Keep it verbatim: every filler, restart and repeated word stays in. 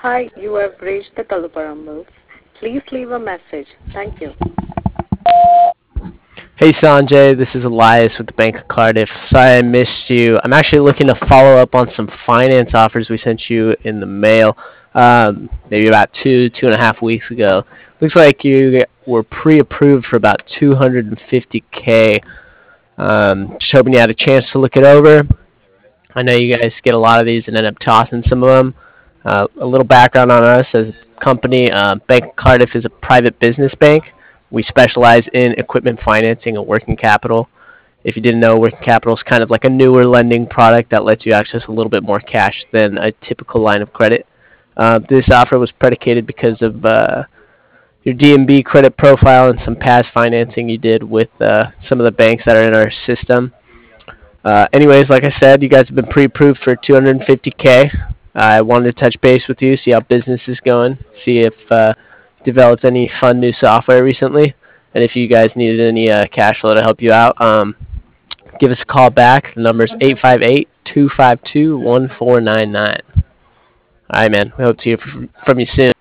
Hi, you have reached the Kaluparambals. Please leave a message. Thank you. Hey Sanjay, this is Elias with the Bank of Cardiff. Sorry I missed you. I'm actually looking to follow up on some finance offers we sent you in the mail, um, maybe about two, two and a half weeks ago. Looks like you were pre-approved for about two hundred fifty k. Um, just hoping you had a chance to look it over. I know you guys get a lot of these and end up tossing some of them. Uh, a little background on us as a company. Uh, Bank of Cardiff is a private business bank. We specialize in equipment financing and working capital. If you didn't know, working capital is kind of like a newer lending product that lets you access a little bit more cash than a typical line of credit. Uh, this offer was predicated because of uh, your D M B credit profile and some past financing you did with uh, some of the banks that are in our system. Uh, anyways, like I said, you guys have been pre-approved for two hundred fifty k. I wanted to touch base with you, see how business is going, see if uh, developed any fun new software recently, and if you guys needed any uh, cash flow to help you out. Um, give us a call back. The number is eight five eight, two five two, one four nine nine. All right, man. We hope to hear from you soon.